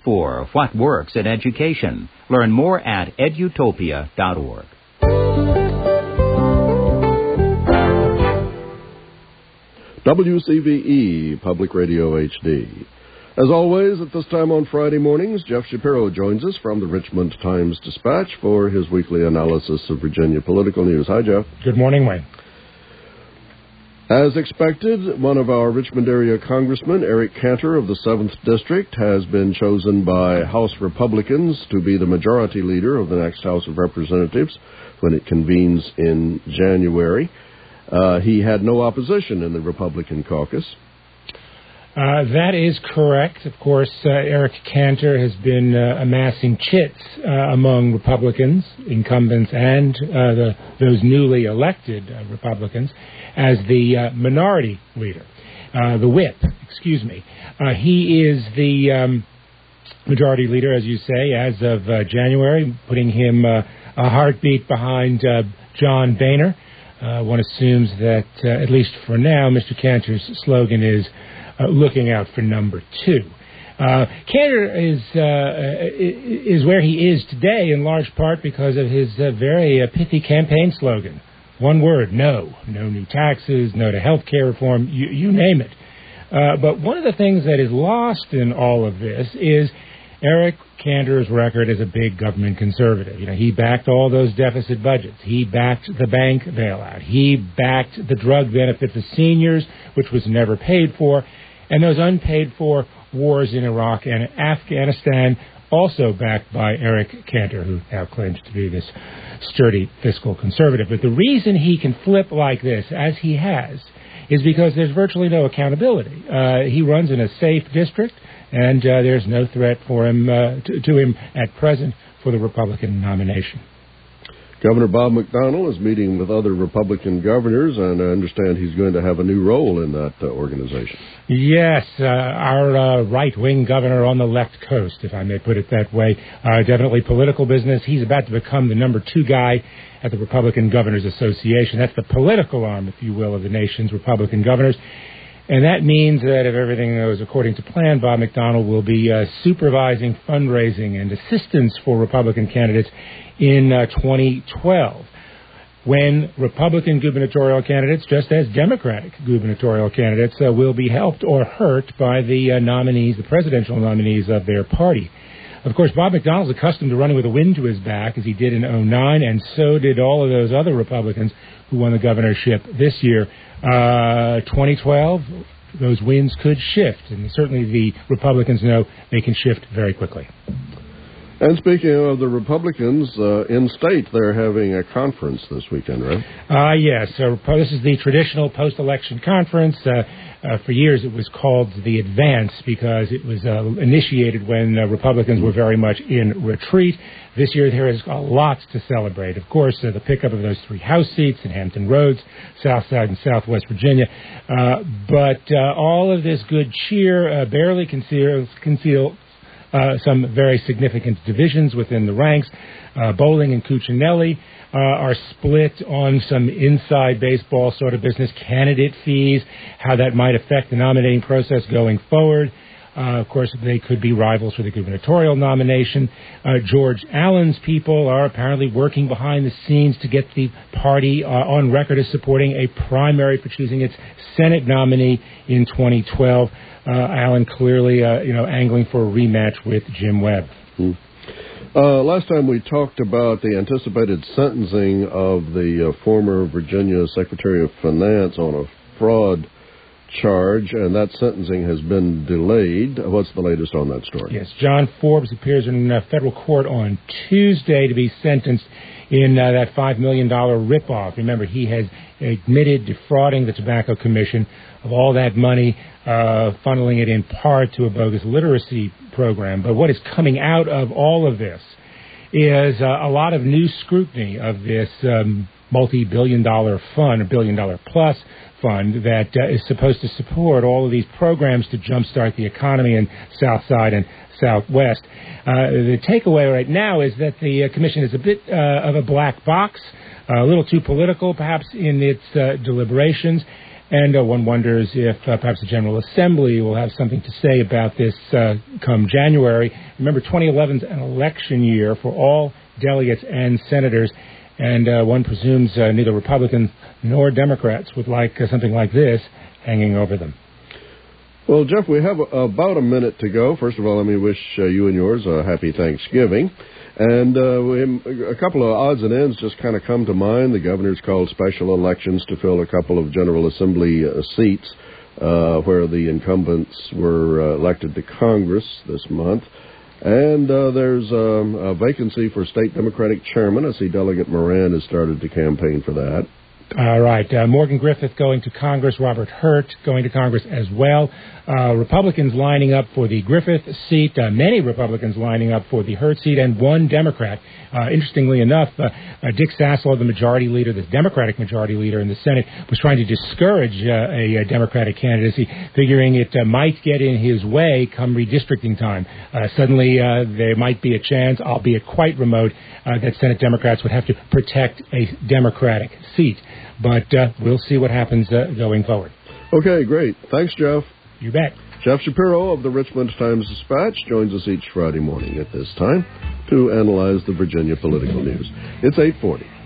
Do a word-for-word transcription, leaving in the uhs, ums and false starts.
for what works in education. Learn more at edutopia dot org. W C V E, Public Radio H D. As always, at this time on Friday mornings, Jeff Shapiro joins us from the Richmond Times-Dispatch for his weekly analysis of Virginia political news. Hi, Jeff. Good morning, Wayne. As expected, one of our Richmond area congressmen, Eric Cantor of the seventh District, has been chosen by House Republicans to be the majority leader of the next House of Representatives when it convenes in January. Uh, he had no opposition in the Republican caucus. Uh, that is correct. Of course, uh, Eric Cantor has been uh, amassing chits uh, among Republicans, incumbents, and uh, the, those newly elected uh, Republicans as the uh, minority leader, uh, the whip, excuse me. Uh, he is the um, majority leader, as you say, as of uh, January, putting him uh, a heartbeat behind uh, John Boehner. Uh, one assumes that, uh, at least for now, Mister Cantor's slogan is Uh, looking out for number two. Uh, Cantor is uh, is where he is today in large part because of his uh, very uh, pithy campaign slogan. One word, no. No new taxes, no to health care reform, you, you name it. Uh, but one of the things that is lost in all of this is Eric Cantor's record as a big government conservative. You know, he backed all those deficit budgets. He backed the bank bailout. He backed the drug benefits of seniors, which was never paid for. And those unpaid-for wars in Iraq and Afghanistan, also backed by Eric Cantor, who now claims to be this sturdy fiscal conservative. But the reason he can flip like this, as he has, is because there's virtually no accountability. Uh, he runs in a safe district, and uh, there's no threat for him uh, to, to him at present for the Republican nomination. Governor Bob McDonnell is meeting with other Republican governors, and I understand he's going to have a new role in that uh, organization. Yes, uh, our uh, right-wing governor on the left coast, if I may put it that way. Uh, definitely political business. He's about to become the number two guy at the Republican Governors Association. That's the political arm, if you will, of the nation's Republican governors. And that means that if everything goes according to plan, Bob McDonnell will be uh, supervising fundraising and assistance for Republican candidates in uh, twenty twelve, when Republican gubernatorial candidates, just as Democratic gubernatorial candidates, uh, will be helped or hurt by the uh, nominees, the presidential nominees of their party. Of course, Bob McDonnell's accustomed to running with the wind to his back, as he did in oh nine, and so did all of those other Republicans who won the governorship this year. Uh, twenty twelve, those winds could shift, and certainly the Republicans know they can shift very quickly. And speaking of the Republicans, uh, in state, they're having a conference this weekend, right? Uh, yes. So this is the traditional post-election conference. Uh, uh, for years it was called the Advance because it was uh, initiated when uh, Republicans were very much in retreat. This year there is a lot to celebrate. Of course, uh, the pickup of those three House seats in Hampton Roads, South Side and Southwest Virginia. Uh, but uh, all of this good cheer uh, barely conceals, conceals Uh, some very significant divisions within the ranks. Uh, Bowling and Cuccinelli uh, are split on some inside baseball sort of business, candidate fees, how that might affect the nominating process going forward. Uh, of course, they could be rivals for the gubernatorial nomination. Uh, George Allen's people are apparently working behind the scenes to get the party uh, on record as supporting a primary for choosing its Senate nominee in twenty twelve. Uh, Allen clearly, uh, you know, angling for a rematch with Jim Webb. Hmm. Uh, last time we talked about the anticipated sentencing of the uh, former Virginia Secretary of Finance on a fraud charge, and that sentencing has been delayed. What's the latest on that story? Yes, John Forbes appears in uh, federal court on Tuesday to be sentenced in uh, that five million dollars ripoff. Remember, he has admitted defrauding the Tobacco Commission of all that money, uh, funneling it in part to a bogus literacy program. But what is coming out of all of this is uh, a lot of new scrutiny of this um, multi-billion dollar fund, a billion dollar plus fund that uh, is supposed to support all of these programs to jumpstart the economy in South Side and Southwest. Uh, the takeaway right now is that the uh, commission is a bit uh, of a black box, uh, a little too political perhaps in its uh, deliberations, And uh, one wonders if uh, perhaps the General Assembly will have something to say about this uh, come January. Remember, twenty eleven is an election year for all delegates and senators, and uh, one presumes uh, neither Republicans nor Democrats would like uh, something like this hanging over them. Well, Jeff, we have about a minute to go. First of all, let me wish uh, you and yours a happy Thanksgiving. And uh, we, a couple of odds and ends just kind of come to mind. The governor's called special elections to fill a couple of General Assembly uh, seats uh, where the incumbents were uh, elected to Congress this month. And uh, there's um, a vacancy for state Democratic chairman. I see Delegate Moran has started to campaign for that. All right. Uh, Morgan Griffith going to Congress. Robert Hurt going to Congress as well. Uh, Republicans lining up for the Griffith seat. Uh, many Republicans lining up for the Hurt seat, and one Democrat. Uh, interestingly enough, uh, uh, Dick Sassler, the majority leader, the Democratic majority leader in the Senate, was trying to discourage uh, a, a Democratic candidacy, figuring it uh, might get in his way come redistricting time. Uh, suddenly, uh, there might be a chance, albeit quite remote, uh, that Senate Democrats would have to protect a Democratic seat. But uh, we'll see what happens uh, going forward. Okay, great. Thanks, Jeff. You bet. Jeff Shapiro of the Richmond Times-Dispatch joins us each Friday morning at this time to analyze the Virginia political news. It's eight forty.